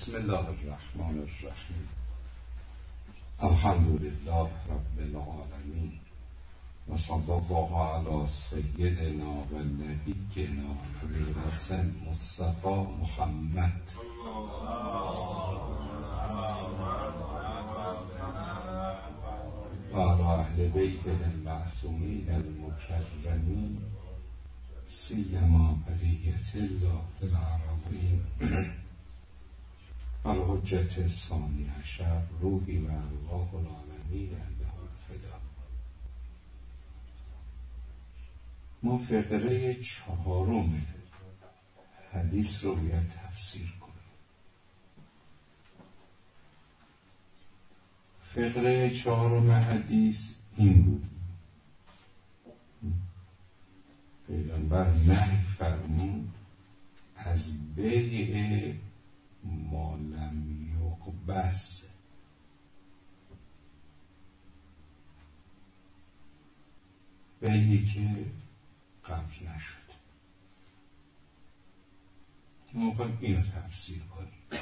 بسم الله الرحمن الرحیم. الحمد لله رب العالمین و صلی الله علی سیدنا و نبینا ابوالقاسم مصطفی محمد و علی اهل بیته المعصومین المکرمین سیما بقیة الله فی الأرضین الحجة الثانی عشر روحی و ارواح العالمین له الفدا. ما فقره 4 حدیث رو باید تفسیر کنیم. فقره 4 حدیث این بود: پیغمبر نهی فرمود از بیع ما لم یقبض، بیعی که قبض نشد. ما میخوایم اینو تفسیر کنیم.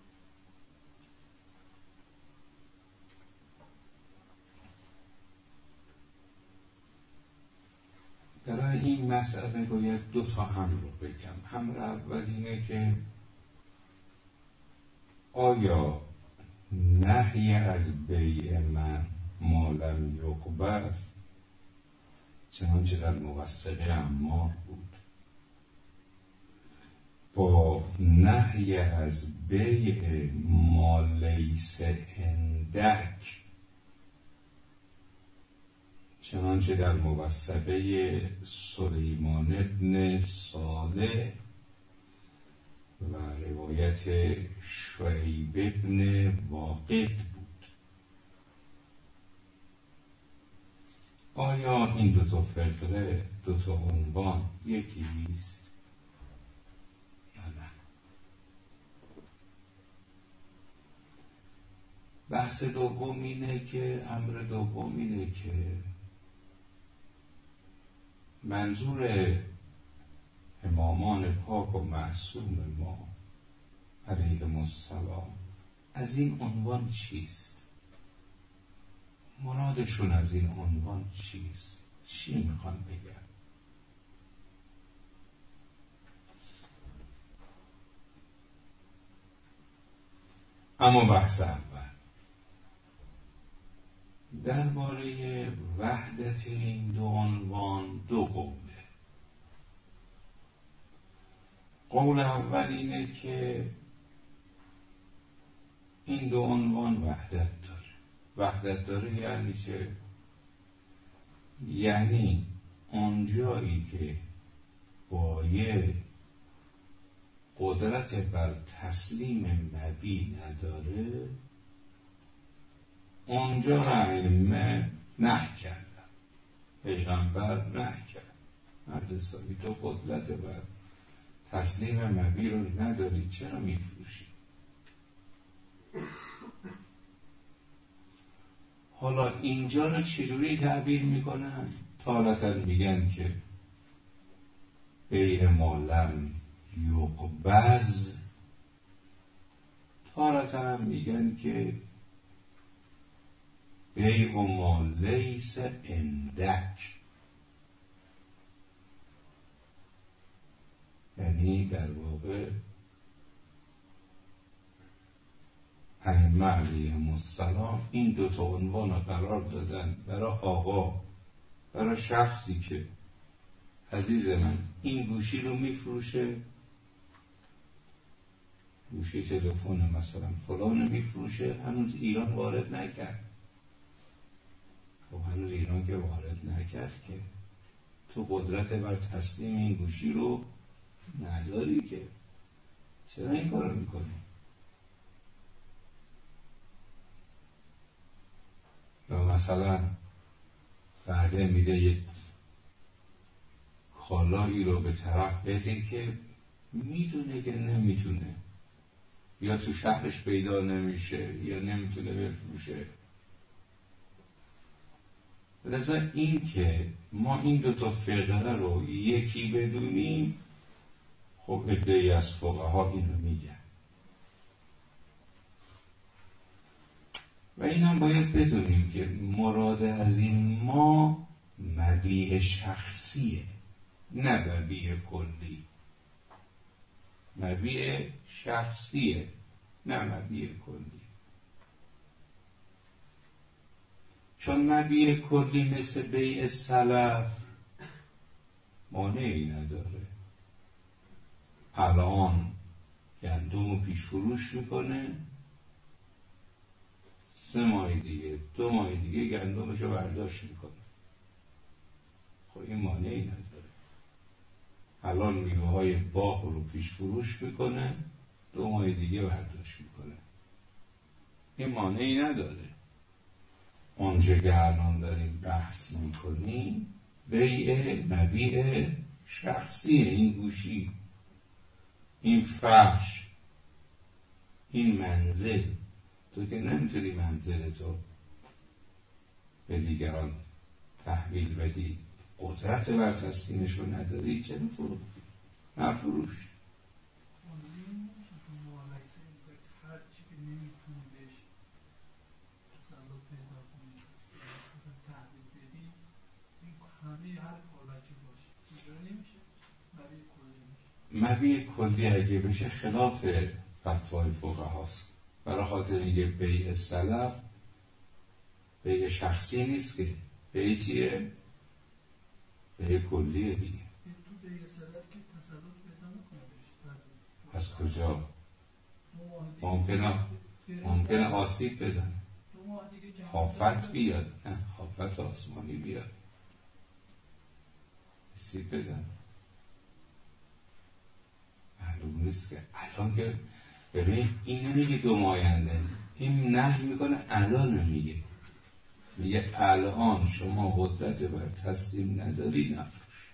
برای این مسئله باید 2 امر رو بگم. امر اول اینه که آیا نهی از بیع من ما لم یقبض چنانچه در موثقه عمار بود با نهی از بیع ما لیس عندک چنانچه در موثقه سلیمان ابن صالح و روایت شعیب ابن واقد بود، آیا این 2 فقره 2 عنوان یکیست یا نه؟ بحث دوم اینه که امر دوم اینه که منظور امامان پاک و معصوم ما علیهم السلام از این عنوان چیست؟ مرادشون از این عنوان چیست؟ چی میخوان بگن؟ اما بحث اول درباره وحدت این 2 عنوان 2 قوله. قول اول اینه که این 2 عنوان وحدت داره. وحدت داره یعنی چه؟ یعنی اونجایی که بایع قدرت بر تسلیم مبیع نداره اونجا را ائمه نهی کردن، پیغمبر نهی کرد. مرد حسابی تو قدرت بر تسلیم مبیع رو نداری، چرا میفروشی؟ حالا اینجا رو چجوری تعبیر میکنن؟ تارةً میگن که بیع ما لم یقبض، تارةً هم میگن که بیع ما لیس عندک، یعنی در واقع ائمه علیهم السلام این 2 عنوان رو قرار دادن برای آقا، برای شخصی که عزیز من این گوشی رو میفروشه، گوشی تلفن مثلا فلان میفروشه، هنوز ایران وارد نکرد. خب هنوز ایران که وارد نکرد که تو قدرت بر تسلیم این گوشی رو نداری که، چرا این کار رو میکنی؟ یا مثلا بعده میده یک کالایی رو به طرف بده که میدونه که نمیتونه، یا تو شهرش پیدا نمیشه یا نمیتونه بفروشه. لذا این که ما این 2 فقره رو یکی بدونیم، خب عده‌ای از فقها اینو میگن. و این هم باید بدونیم که مراد از این ما مبیع شخصیه، نه مبیع کلی. مبیع شخصیه، نه مبیع کلی. چون مبیع کلی مثل بیع سلف مانعی نداره. الان گندم پیش فروش میکنه، 3 ماه دیگه 2 ماه دیگه گندمشو برداشت میکنه. خب این مانعی نداره. الان میوه های باغ رو پیش فروش میکنه، 2 ماه دیگه برداشت میکنه. این مانعی نداره. اونجا که الان داریم بحث میکنیم بیع مبیع شخصی، این گوشی، این فرش، این منزل. تو که نمیتونی منزل تو به دیگران تحویل بدی، قدرت بر تسلیمش رو نداری، چه فروختی؟ نه فروش. هر چی که نمیتونی بهش تسلط پیدا کنی تحویل بدی، این همه هر کالبچه باشه اینجوری نمیشه. مبیع کلی اگه بشه خلاف فتوای فقهاست. برای خاطر اینکه بیع سلف بیع شخصی نیست، که بیع چیه؟ بیع کلیه دیگه. تو بیع سلف که تسلط پیدا نکنه. از کجا؟ ممکنه آسیب بزنه، آفت بیاد، نه آفت آسمانی بیاد، آسیب بزنه. معلوم نیست که الان که ببین این نمیگه 2 ماه آینده، این نهی میکنه الان میگه الان شما قدرت بر تسلیم نداری، نفروش.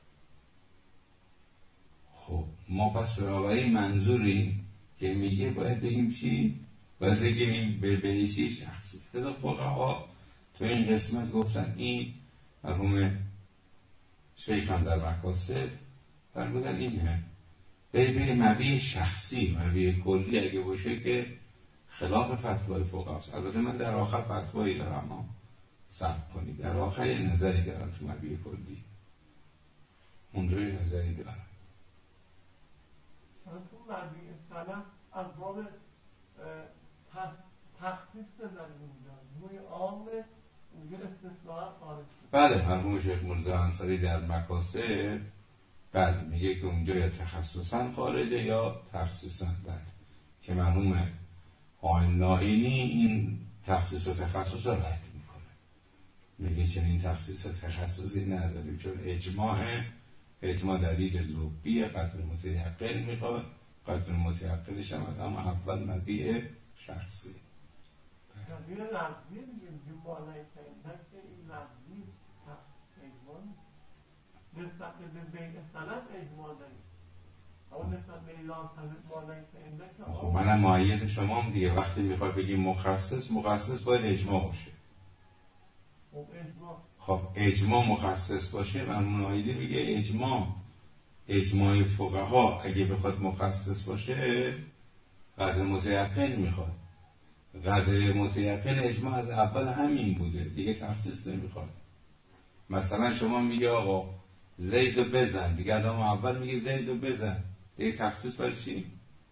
خب ما پس بنابراین منظوریم که میگه باید بگیم چی؟ باید بگیم این به چی شخصی. لذا فقها تو این قسمت گفتن این مرحوم شیخ هم در مکاسب فرمودن اینه به مبیع شخصی. مبیع کلی اگه باشه که خلاف فتوای فقهاست. البته من در آخر فتوایی دارم، اما صبر کنید، در آخر یه نظری دارم تو مبیع کلی، اونجا یه نظری دارم. تو مبیع سلف از باب تخصیص بزنیم اونجا روی عامه اونجا استثناء خارج شد. بله، مرحوم شیخ مرزا انصاری در مکاسب بله میگه که اونجا یا تخصصا خارجه یا تخصیصا. بله که مرحوم آیین نائینی این تخصیص و تخصص رو رد میکنه، میگه چنین تخصیص و تخصصی نداریم، چون اجماع دلیل لبی قدر متیقن میخواد، قدر متیقنش هم از اما اول مبیع شخصی. دلیل لفظی میگیم که بالای سندک که این لفظی اجماع نسبت به بیع سلف اجماع داریم، اما نسبت به اعلام بالای سندک. خب منم معید شمام دیگه. وقتی میخوای بگیم مخصص باید اجماع باشه. خب اجماع مخصص باشه، من معیدی میگه اجماع فقها اگه بخواد مخصص باشه قدر متیقن میخواد. قدر متیقن اجماع از اول همین بوده دیگه، تخصیص نمیخواد. مثلا شما میگه آقا زیدو بزن، دیگه از اول میگه زیدو بزن، دیگه تخصیص برای چی؟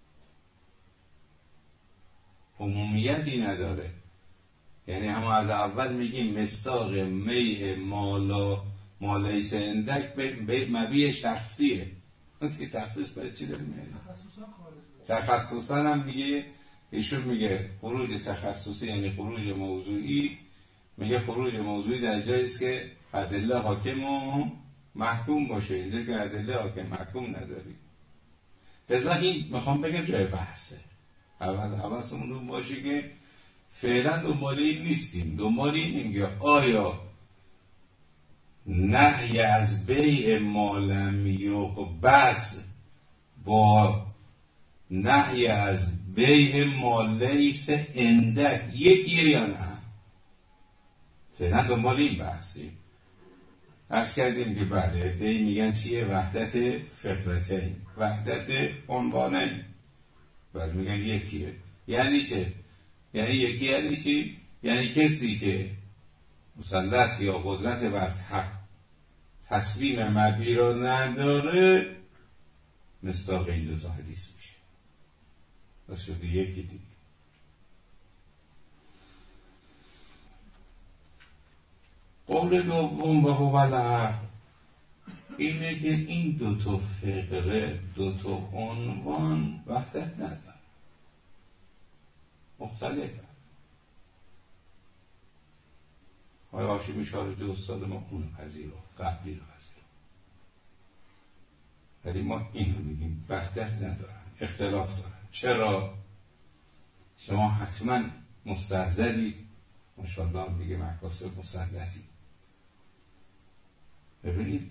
عمومیتی نداره. یعنی همه از اول میگیم مصداق میه مالیس اندک به مبیع شخصیه، دیگه تخصیص برای چی داریم؟ تخصصا هم میگه، ایشون میگه خروج تخصصی یعنی خروج موضوعی. میگه خروج موضوعی در جایی است که ادله حاکم و محکوم باشه، اینجا که ادله حاکم محکوم نداری. لذا این میخوام بگم جای بحثه. حواسمون رو باشه که فعلا دنبال این نیستیم، دنبال اینیم که آیا نهی از بیع ما لم یقبض با نهی از بیع ما لیس عندک یکیه یا نه؟ فعلا دنبال این بحثیم. عرض کردیم که بله دی میگن چیه؟ وحدت فکرتین، وحدت عنوانین. بله میگن یکیه. یعنی چه؟ یعنی یکی یعنی چی؟ یعنی کسی که مسلط یا قدرت بر تسلیم مبی را نداره مصداق این دو تا حدیث میشه. بس شده یکی دیگه. قول دوم و هو العقل اینه که این دو تا فقره، دو تا عنوان وحدت نداره، مختلفه. آقای هاشمی شارجی استاد ما اون پذیر رو قبلی رو پذیر، ولی ما اینو میگیم وحدت ندارن، اختلاف دارن. چرا؟ شما حتما مستحضری ماشاءالله هم دیگه مکاسب مسلطی. ببینید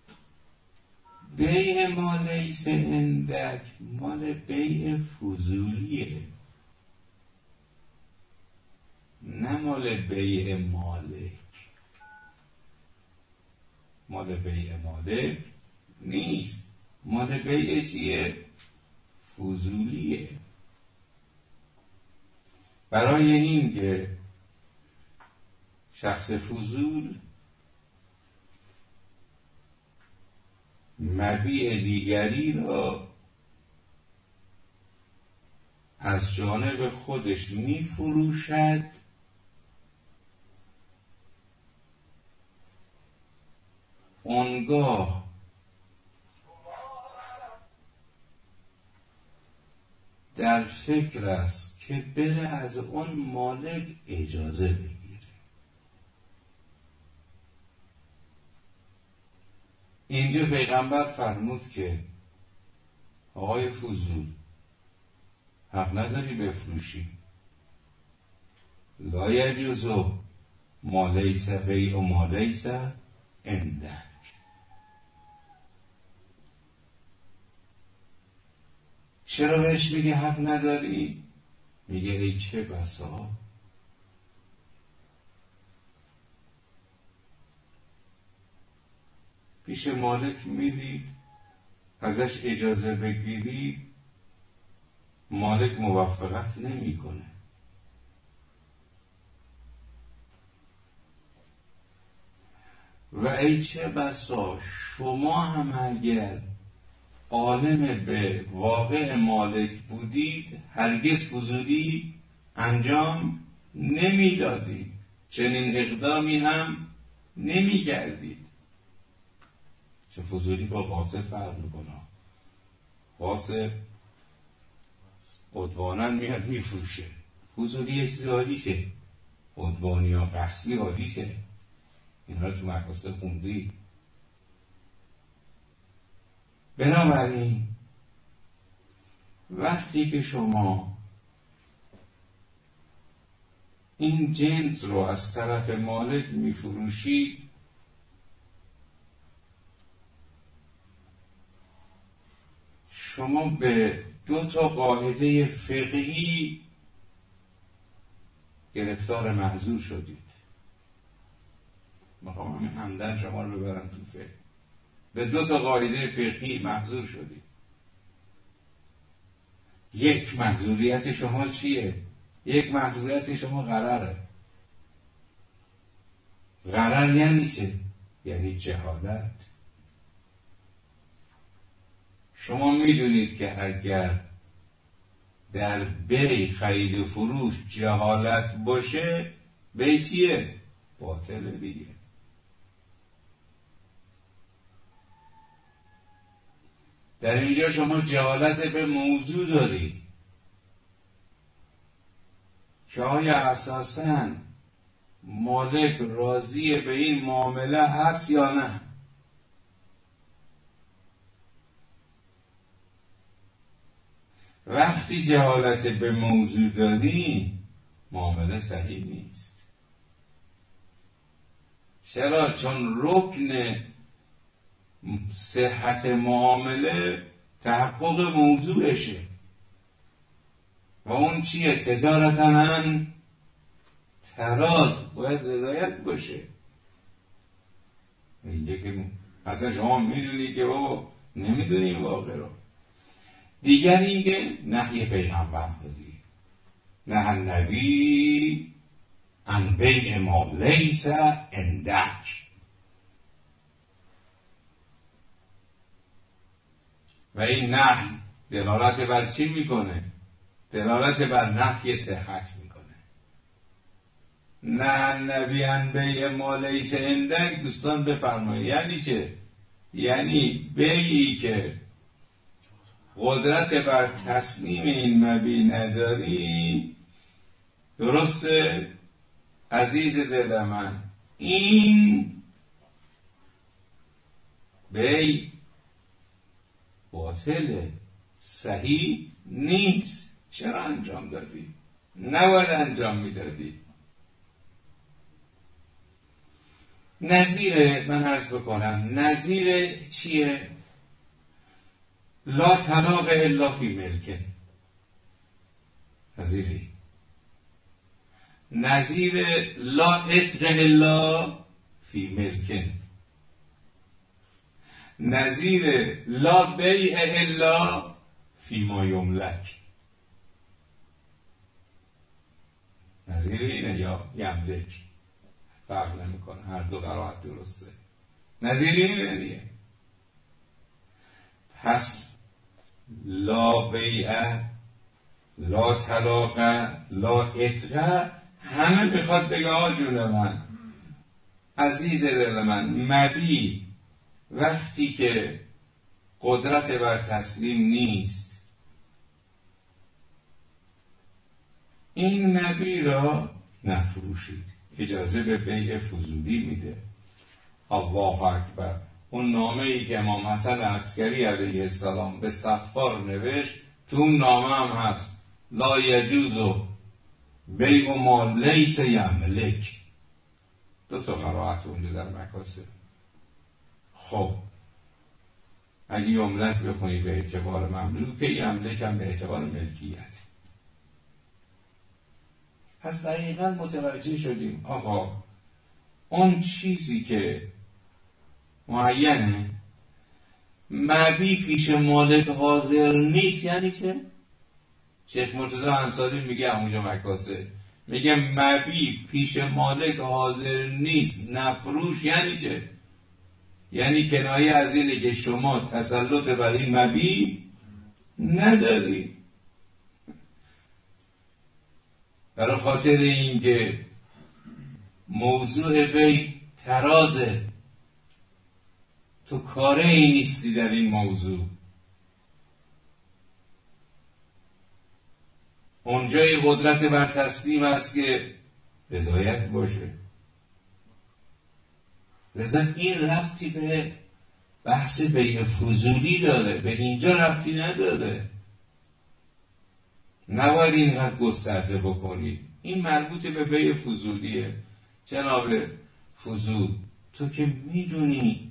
بیع ما لیس عندک مال بیع فضولیه، نه مال بیع مالک. مال بیع مالک نیست، مال بیع چیه؟ فضولیه. برای این که شخص فضول مبیع دیگری را از جانب خودش می فروشد اونگاه در فکر است که بره از اون مالک اجازه بگیره. اینجا پیغمبر فرمود که آقای فضول حق نداری بفروشی، لا یجوز ما لیس بیع ما لیس عندک. چرا بهش میگه حق نداری؟ میگه ای چه بسا پیش مالک میرید ازش اجازه بگیرید، مالک موافقت نمیکنه. و ای چه بسا شما هم اگر عالم به واقع مالک بودید هرگز فضولی انجام نمیدادید، چنین اقدامی هم نمیکردید. چه فضولی با قاصد فرق میکنه. قاصد عدوانا میاد میفروشه، فضولی یه چیز عالیشه، عدوانی یا قصبی عالیشه. اینها رو تو مکاسب خوندی. بنابراین وقتی که شما این جنس رو از طرف مالک میفروشید شما به دو تا قاعده فقهی گرفتار محظور شدید. میخوام همین همدن شما رو ببرم تو فقه. به دو تا قاعده فقهی محظور شدید. یک محظوریت شما چیه؟ یک محظوریت شما غرره. غرر یعنی چه؟ یعنی جهالت. شما میدونید که اگر در بیع خرید و فروش جهالت باشه بیع چیه؟ باطله دیگه. در اینجا شما جهالت به موضوع دارید که آیا اساساً مالک راضی به این معامله هست یا نه. وقتی جهالت به موضوع دارید معامله صحیح نیست. چرا؟ چون رکن صحت معامله تحقق موضوعشه و اون چیه؟ تجارتاً تراز باید رضایت باشه. اینجا که اصلا شما میدونی که بابا نمیدونی واقع رو. دیگر این که نهی پیغمبر دادی، نه النبی عن بیع ما لیس عندک. و این نهی دلالت بر چی میکنه؟ دلالت بر نفی صحت میکنه. نه النبی عن بیع ما لیس عندک. دوستان بفرمایید یعنی چه؟ یعنی بیعی که قدرت بر تصمیم این مبیع نداری. درسته عزیز دل من، این بیع باطله، صحیح نیست. چرا انجام دادی؟ نباید انجام میدادی. نظیر من عرض بکنم نظیر چیه؟ لا طلاق الا فی ملکن. نظیری نظیر لا عتق الا فی ملکن. نظیر لا بیع الا فی ما یملک. نظیر اینه یا یملک، فرق نمیکنه، هر دو قرائت درسته. نظیر اینه دیگه. پس لا بیع، لا طلاق، لا عتق، همه بخواد بگه آجون من، عزیز دل من، مبیع وقتی که قدرت بر تسلیم نیست، این مبیع را نفروشید. اجازه به بیع فضولی میده. الله اکبر. اون نامه‌ای که امام حسن عسکری علیه السلام به صفار نوشت، تو اون نامه هم هست لا یجوز بیع ما لیس یملک. دو تا قرائت اونجا در مکاسب. خب اگه یملک بکنی به اعتبار مملوک، یملک هم به اعتبار ملکیت. پس دقیقا متوجه شدیم آقا اون چیزی که معینه مبیع پیش مالک حاضر نیست یعنی چه؟ شیخ مرتضی انصاری میگه همونجا مکاسب، میگه مبیع پیش مالک حاضر نیست نفروش یعنی چه؟ یعنی کنایه از اینه که شما تسلط بر این مبیع نداری. برای خاطر این که موضوع بیع ترازه، تو کاره ای نیستی در این موضوع. اونجای قدرت بر تسلیم است که رضایت باشه. لذا این ربطی به بحث بیع فضولی داره، به اینجا ربطی نداره. نباید اینقدر گسترده بکنی. این مربوط به بیع فضولیه. جناب فضول، تو که میدونی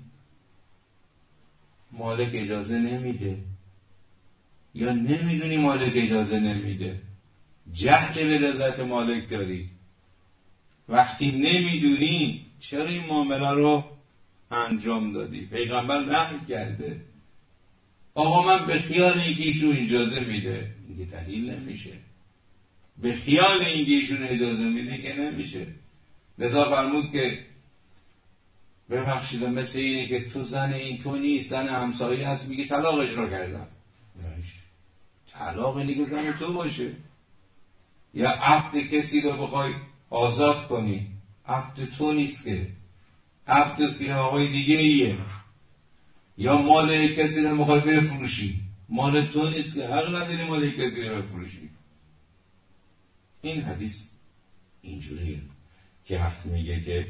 مالک اجازه نمیده یا نمیدونی مالک اجازه نمیده، جهل به رضایت مالک داری، وقتی نمیدونی چرا این معامله رو انجام دادی؟ پیغمبر نهی کرده آقا من به خیال اینکه ایشون اجازه میده، میگه دلیل نمیشه. به خیال اینکه ایشون اجازه میده که نمیشه. لذا فرمود که ببخشید مثل اینه که تو زن این تو نیست، زن همسایه هست، میگه طلاقش رو کردم. طلاق اینه که زن تو باشه. یا عبد کسی رو بخوای آزاد کنی، عبد تو نیست که، عبد که آقای دیگه ایه. یا مال کسی رو بخوای بفروشی، مال تو نیست که، حق نداری مال کسی رو بفروشی. این حدیث اینجوریه که وقت میگه که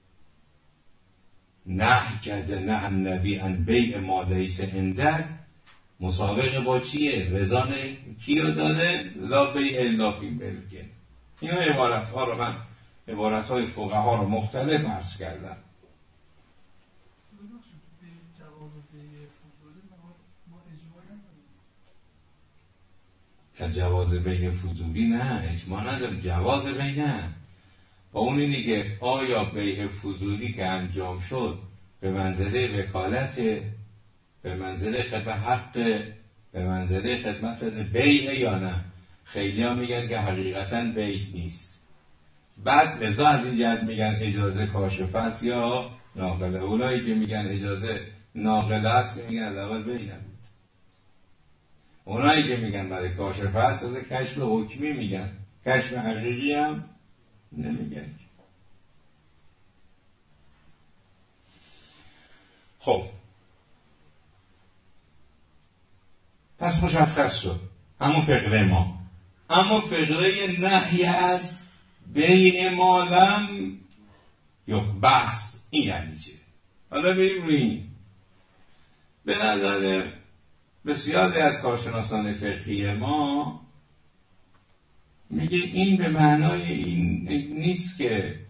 نهی کرده نه النبی عن بیع ما لیس عندک، مسابقه با چیه؟ رضا کیو داده؟ لا بیع الا فی ملک. اینا عبارت ها رو من عبارت های فقها رو مختلف عرض کردم. که جواز بیع فضولی نه، اجماع نداره. جواز بیع نه، با اون اینه که آیا بیع فضولی که انجام شد به منزله وکالت، به منزله خدمت حق، به منزله خدمت بیع یا نه. خیلی ها میگن که حقیقتا بیع نیست. بعد لذا از این جهت میگن اجازه کاشفه است یا ناقله. اونایی که میگن اجازه ناقله است که میگن از اول بیع نبود. اونایی که میگن برای کاشفه است از کشف حکمی میگن، کشف حقیقی هم نمیگن. خب پس مشخص شد همون فقره ما. اما فقره نهی از بیع ما لم یقبض این یعنی چه؟ حالا بریم روی این. به نظر بسیاری از کارشناسان فقهی ما میگه این به معنای این نیست که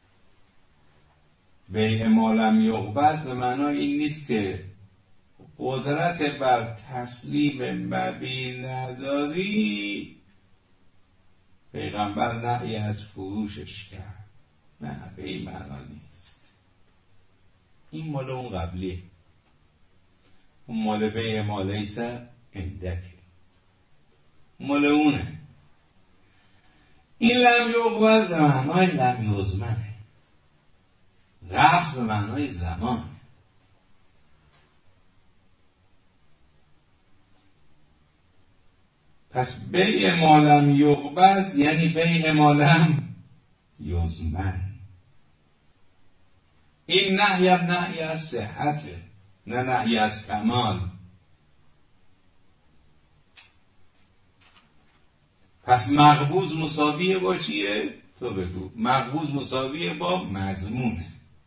بیع ما لم یقبض به معنای این نیست که قدرت بر تسلیم مبیع نداری، پیغمبر نهی از فروشش کرد. نه، به این معنا نیست. این مال اون قبلی، اون مال بیع ما لیس عندک، مال اونه. این لم یقبض به معنای لم یضمنه، قبض به معنای زمان. پس بیع ما لم یقبض یعنی بیع ما لم یضمن. این نهی از صحته، نه نهی از کمال. پس مقبوض مساویه با چیه؟ تو بگو. مقبوض مساویه با مضمونه.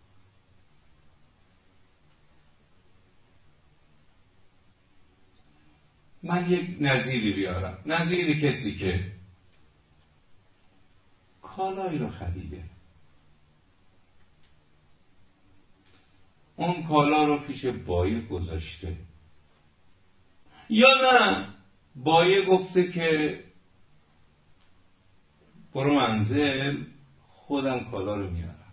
من یک نظیری بیارم. نظیر کسی که کالایی رو خریده، اون کالا رو پیش بایع گذاشته، یا نه بایع گفته که برو منزل، خودم کالا رو میارم،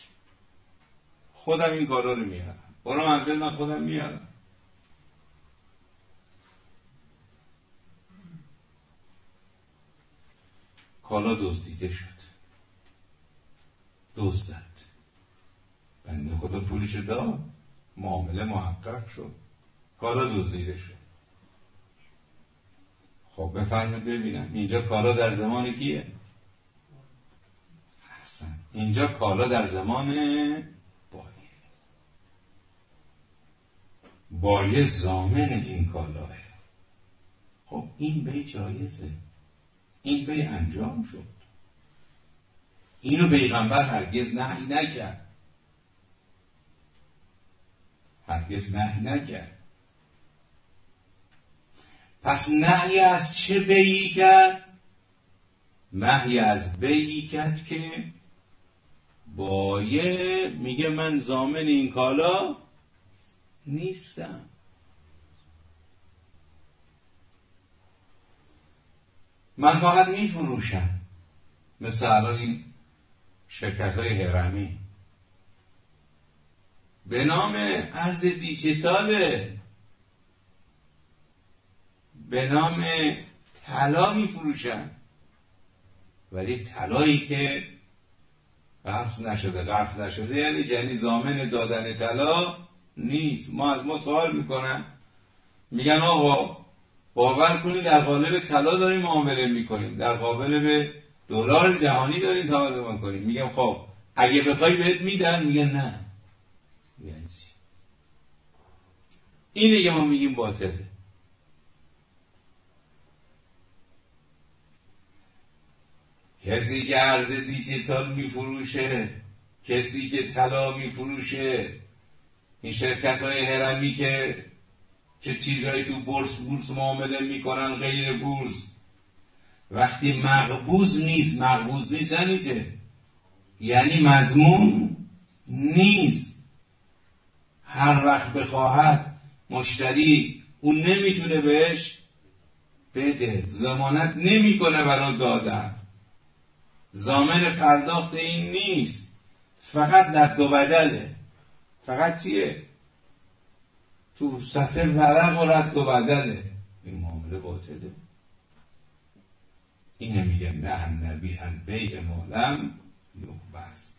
خودم این کالا رو میارم، برو منزل من خودم میارم. کالا دزدیده شد، دزد زد، بنده خدا پولش داد، معامله محقق شد، کالا دزدیده شد. خب بفرمایید ببینم اینجا کالا در زمان کیه؟ احسن، اینجا کالا در زمان بایع. بایع ضامن این کالاه. خب این بیع جایزه، این بیع انجام شد. اینو پیغمبر هرگز نهی نکرد، هرگز نهی نکرد. پس نهی از چه بیعی کرد؟ نهی از بیعی کرد که بایع میگه من ضامن این کالا نیستم. من فقط میفروشم. مثل الان این شرکت‌های هرمی به نام ارز دیجیتاله، به نام طلا میفروشن، ولی طلایی که قبض نشده یعنی ضامن دادن طلا نیست. از ما سوال میکنن، میگن آقا باور کنید در قالب طلا داریم معامله میکنیم، در قالب دلار جهانی داریم تعامل میکنیم. میگم خب اگه بخوای بهت میدن؟ میگن نه. یعنی چی؟ اینه که ما میگیم باطله. کسی که ارز دیجیتال میفروشه، کسی که طلا میفروشه، این شرکت‌های هرمی که چه چیزهایی تو بورس معامله میکنن غیر بورس، وقتی مقبوض نیست یعنی چه؟ یعنی مضمون نیست. هر وقت بخواهد مشتری اون نمیتونه بهش بده، ضمانت نمیکنه برای دادن، ضامن پرداخت این نیست، فقط رد و بدله. فقط چیه؟ تو صفحه ورق و رد و بدله. این معامله باطله. میگه نه نبی ان بیع مالم یقبض.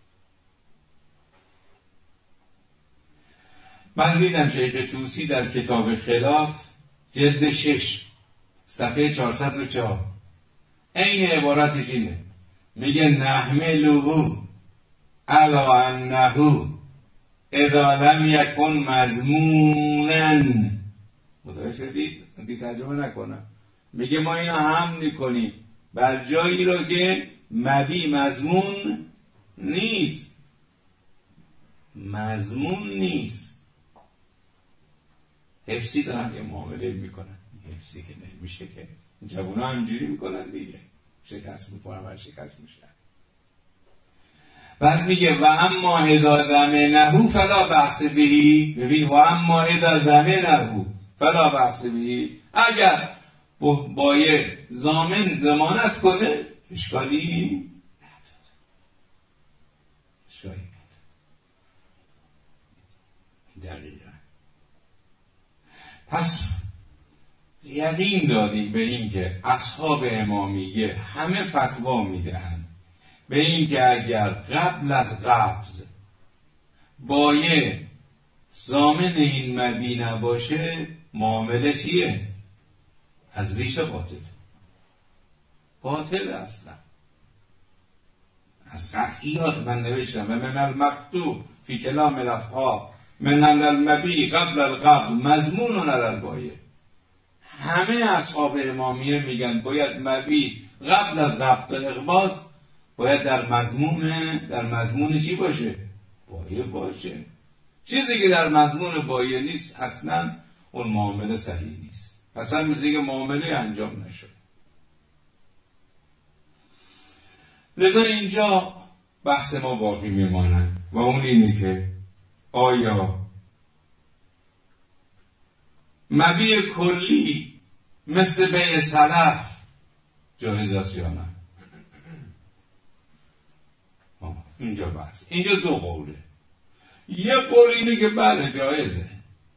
من دیدم شیخ طوسی در کتاب خلاف جلد 6 صفحه 404 این عبارتش اینه، میگه نحملوه علا انهو اذا لم یکن مضمونن. متوجه شدید؟ ترجمه نکنم. میگه ما اینو حمل میکنیم بر جایی رو که مبی مضمون نیست. مضمون نیست. حفظی دارن یه معامله میکنن، حفظی که نمیشه که جوونا همینجوری میکنن دیگه، شکست میکنن و شکست میشن. بعد میگه و اما اذا ضمنه فلا بحث بهی. ببین و اما اذا ضمنه فلا بحث بهی، اگر با یه ضامن ضمانت کنه اشکالی نداره. اشکالی نداره. دقیقا. پس یقین داریم به این که اصحاب امامیه همه فتوا میدهند به این که اگر قبل از قبض بایع ضامن این مبی نباشه معامله چیه؟ از ریشه باطل اصلا. از قطعیات من نوشتم و من المکتوب فی کلام الافعال من المبی قبل القبض مضمون علی البایع. همه اصحاب امامیه میگن باید مبی قبل از قبض اقباض باید در مضمون چی باشه؟ بایع باشه. چیزی که در مضمون بایع نیست اصلا اون معامله صحیح نیست. اصلا مثل که معامله انجام نشد. لذا اینجا بحث ما باقی میماند و اون اینه که آیا مبی کلی مثل بیع سلف جایز است یا نه؟ اینجا بحث. اینجا دو قوله. یه قول اینه که بله جایزه.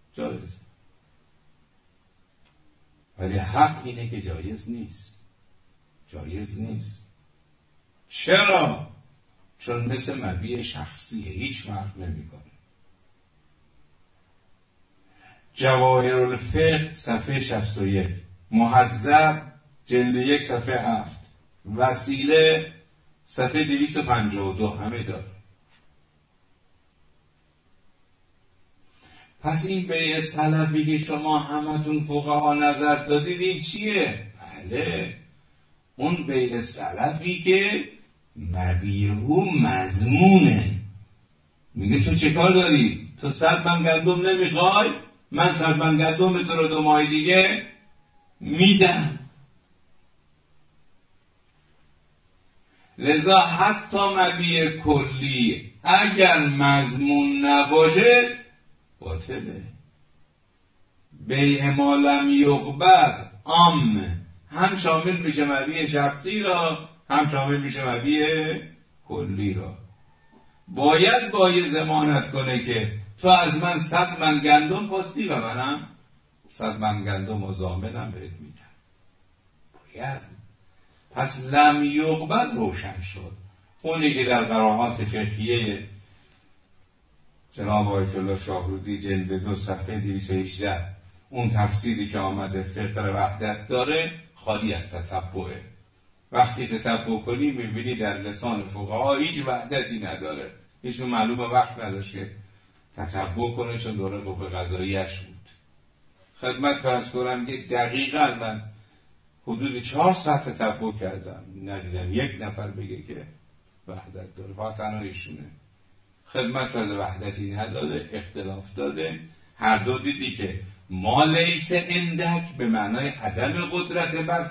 ولی حق اینه که جایز نیست. چرا؟ چون مثل مبیع شخصیه، هیچ فرق نمیکنه. جواهر الفقه صفحه 61، مهذب جلد 1 صفحه 7، وسیله صفحه 252 همه داره. پس این بیع سلفی که شما همتون فقها نظر دادید این چیه؟ بله اون بیع سلفی که مبیعه مضمونه. میگه تو چه کار داری؟ تو 100 من گندم نمیخوای؟ من 100 من گندم تو رو 2 ماه دیگه میدم. لذا حتی مبیع کلی اگر مضمون نباشه باطله. بیع ما لم یقبض عام هم شامل میشه مبیع شخصی را هم شامل میشه مبیع کلی را. باید ضمانت کنه که تو از من 100 من گندم پستی و منم 100 من گندم و ضامنم بهت میدم. باید. پس لم یقبض روشن شد. اونی که در قراءات فقهیه جناب آیت الله شاهرودی جلد 2 صفحه 218 اون تفسیری که آمده فقه وحدت داره خالی از تتبعه. وقتی تتبع کنی میبینی در لسان فقها هیچ وحدتی نداره. هیچ معلوم وقت نداشت که تتبع کنه چون دوره قوه قضاییش بود. خدمت فرض کنم که دقیقاً من حدود 4 ساعت تتبع کردم ندیدم یک نفر بگه که وحدت داره. فقط تنها ایشونه. خدمت فرض وحدتی نداره، اختلاف داده. هر دو دیدی که ما لیس اندک به معنای عدم قدرت بر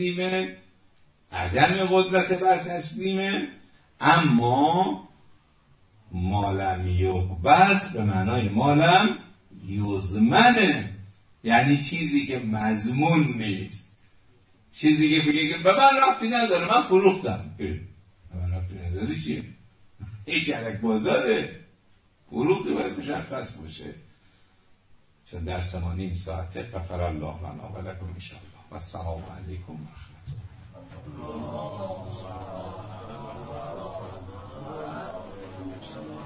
تسلیمه، اما ما لم یقبض به معنای ما لم یضمنه، یعنی چیزی که مضمون نیست، چیزی که بگه که به من ربطی نداره من فروختم. به من ربطی نداره چیه؟ این گلک بازاره. فروختی باید مشخص باشه. چون درس ما نیم ساعته. غفر الله لنا و لکم ان شاء الله و السلام علیکم و رحمت الله.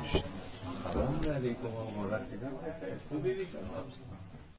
سلام علیکم آقا رسیدم بخیر خوبی شما